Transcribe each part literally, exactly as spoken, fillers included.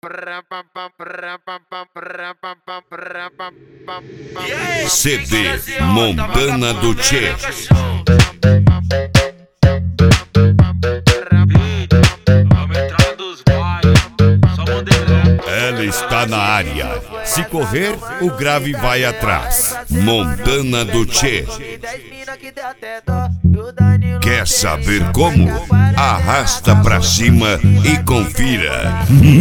C D Montana do Tchê. Ela está na área. Se correr, o grave vai atrás. Montana do Tchê. Quer saber como? Arrasta pra cima e confira.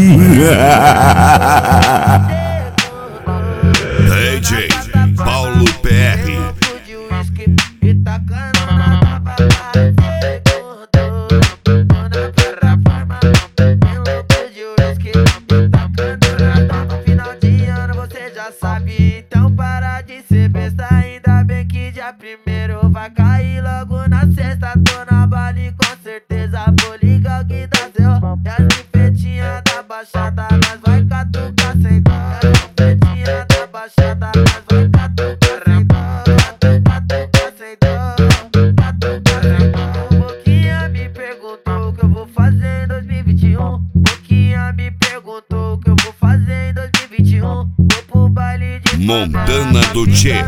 D J Paulo P R. Sabe, então para de ser besta. Ainda bem que dia primeiro vai cair logo na sexta. Tô na bala e com certeza vou ligar o que dá seu. E as pifetinhas da baixada nós vai catucar sem dó. E as pifetinhas da baixada nós vai catucar sem dó. Catucar sem dó, catucar sem dó. Boquinha me perguntou o que eu vou fazer em dois mil e vinte e um. Boquinha me perguntou o que eu vou fazer em dois mil e vinte e um. Montana do Tchê.